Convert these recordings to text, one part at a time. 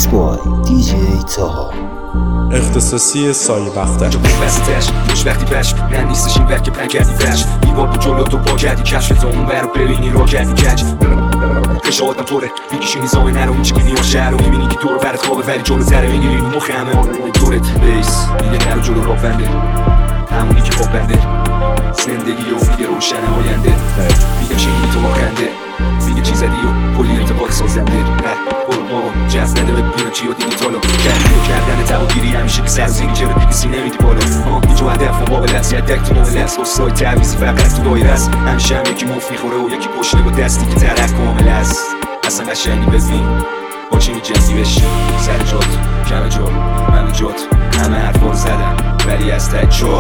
Mix by DJ Taha. اختصاصی سایه بختر. اینجا خوش وسطش خوش وقتی پش من نیستش این که پن کردی فرش دیوار بود جلو تو با کردی کشف تو اون برو ببینی رو کردی کج قشاقتم طوره میکشی نظام نرو میچکنی و شهر رو میبینی که دور برت خوابه ولی جلو تره میگیری رو مخ همه دورت بیس میگه نرو جلو راه بنده همونی که خواب بنده زندگی و میگه روشن آینده میگه چینی تو با خنده میگه چی زدی و کلی ارتباط سازنده برو بابا جز نده ببینم چی و دیگه تالو کردی و کردن تباگیری همیشه که سر زینی چرا دیگه سی نمیدی بالا اینجا هدف مقابل است یدک تو مقابل است اصلای تعویزی فقط تو دایره است همیشه هم یکی مف میخوره و یکی پشته با دستی که طرف کامل است اصلا قشنگی بزین با چی میجنگی بشی سر جات کم جا من جات همه حرفا زدم ولی از تجا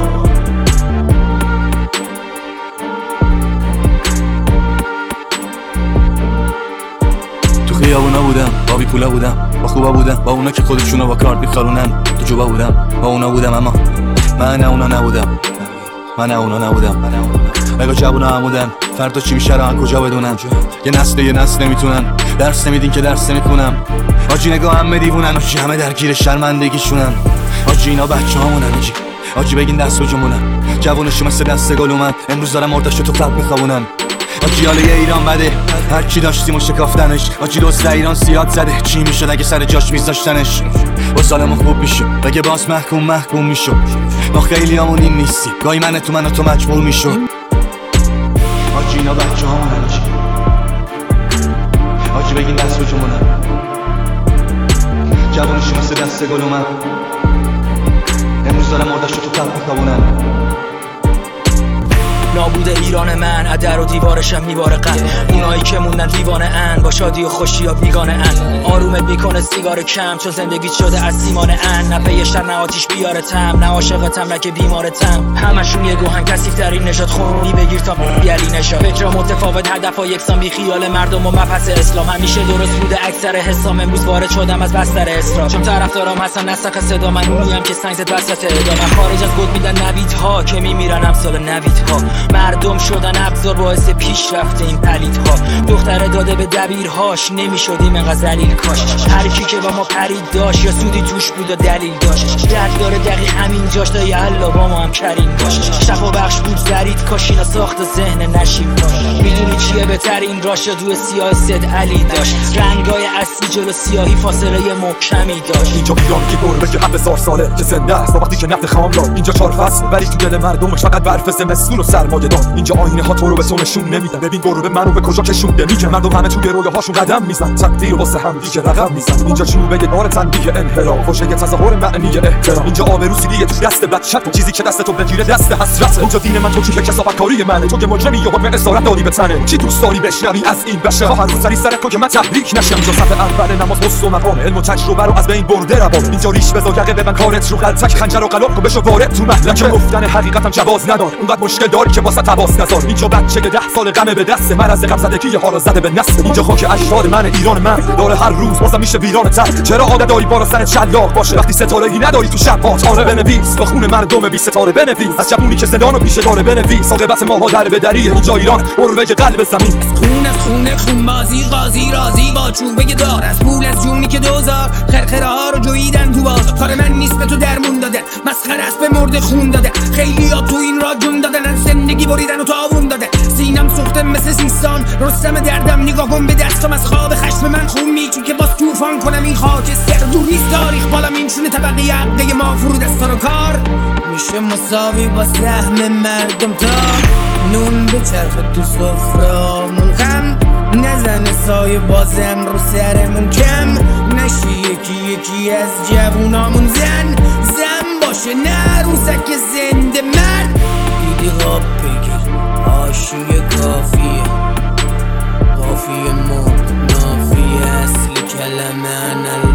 خیابونا بودم با بی پولا بودم با خوبا بودم با اونا که خودشونو با کارت میخارونن تو جوبا بودم با اونا بودم اما من اونا نبودم مگه جوونا هم بودن فردا چی میشه رو کجا بدونن یه نسل نمیتونن درس نمیدین که درس نمیخونم آجی نگاه همه دیوونن آجی همه درگیر شرمندگیشونن آجی اینا بچه هامونن آجی بگین دست بجمونن جوونشو مثل دست گل اومد امروز دارم مرداشو تو قلب میخوابونن آجی حاله ایران بده هر چی داشتیم و شکافتنش آجی دوست ایران سیاد زده چی میشد اگه سر جاش میذاشتنش با سالمون خوب میشم بگه باز محکوم میشم ما خیلی همون این نیستی گاهی من و تو مجبور میشم آجی اینا بچه همونن آجی بگین دست بجمونن جوانشون مثل دست گل اومد امروز دارم مرداشو تو قلب میخوابونن نابود ایران من عدر و دیوارشم میباره قلب اونایی که موندن دیوانه ان با شادی و خوشی یا بیگانه ان آرومت میکنه سیگار کم چون زندگی شده از سیمانه ان نه پی شر نه آتیش بیارتم نه عاشقتم نه که بیمارتم همشون یه گوهن کثیف ترین نژاد خونی بگیر تا بیالی نشاد فکر متفاوت هدفا یکسان بی خیال مردم و مبحث اسلام همیشه درست بوده اکثر حسام امروز وارد شدم از بستر اسرا چون طرفدارام هستن نسخ صدا من اونیم که سنگ زد وسط ادامه خارج از گود میدن نویدها که میمیرن امثال نویدها مردم شدن ابزار باعث پیشرفت این پلیدها دختره داده به دبیرهاش نمیشدیم انقدر ذلیل کاش هر کی که با ما پرید داشت یا سودی توش بود و دلیل داشت درد داره دقیق همین جاش تا یا الله با ما هم کریم داشت شفا بخش بود زرید کاش اینا ساخت ذهن نشیم داشت میدونی چیه بهترین راش دو سیاه سد علی داشت رنگای اصلی جلو سیاهی فاصله محکمی داشت اینجا ایران که گربه که 7000 ساله که زنده است وقتی که نفت خام داد اینجا 4 فصل ولی تو دل مردمش فقط برف زمستون و سرمایه داد اینجا آینه ها تو رو به تو نشون نمیدن ببین گربه منو به کجا کشونده میگه مردم همه توی رویاهاشون قدم میزن تقدیر واسه هم دیگه رقم میزن اینجا چوبه دار تنبیه انحراف خوشه یه تظاهر معنی احترام اینجا آبروسی دیگه تو دست بچت چیزی که دست تو بگیره دست حسرت اینجا دین من تو که کسافت کاری منه تو که مجرمی یا حکم اسارت دادی به تنه چی دوست داری بشنوی از این بشه هر روز سری سرت که من تحریک نشم اینجا صف اول نماز مست و مقام علم و تجربه رو از بین برده روان اینجا ریش بزا یقه ببن کارت رو قلتک خنجر و قلم کو بشو وارد تو مهلکه گفتن حقیقتم جواز ندار اونقدر مشکل داری که واسه تواس نذار اینجا بچه 10 سال غم به دست من از غم زدگی ها رو زده به نسل اینجا خاک اجداد من ایران من داره هر روز بازم میشه ویران تر چرا عادت داری بالا سر شلاق باشه وقتی ستاره‌ای نداری تو شب آره بنویس با خون مردم بی ستاره بنویس از جوونی که زندانو پیشه داره بنویس عاقبت ما در به دریه اینجا ایران قربه قلب زمین خون بازی قاضی راضی با چوبه دار از پول از جونی که دوزار خرخره ها رو جویدن تو باز کار من نیست به تو درمون داده مسخره است به مرد خون داده خیلی ها تو این را جون دادن از زندگی بریدن و تاون داده سینم سوخته مثل سیستان رستم دردم نگاه کن به دستم از خواب خشم من خون میچون که باز طوفان کنم این خاک سر دور نیست تاریخ بالم این شونه طبقه عقده ما فرود از و کار میشه مساوی با سهم مردم تا نون به چرخ تو سفرامون خم نزن سایه بازم رو سرمون کم نشی یکی از جوونامون زن باشه نه روزک زنده من دیدی غاب بگیر آشوی کافیه قافیه مرد نافیه اصل کلمه انا